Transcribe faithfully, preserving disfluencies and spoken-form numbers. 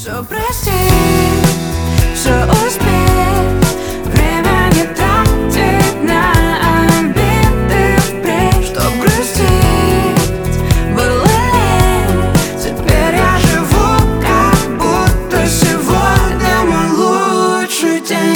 Все простить, все успеть, время не тратить на обиды впредь. Чтоб грустить, было лень, теперь я живу, как будто сегодня мой лучший день.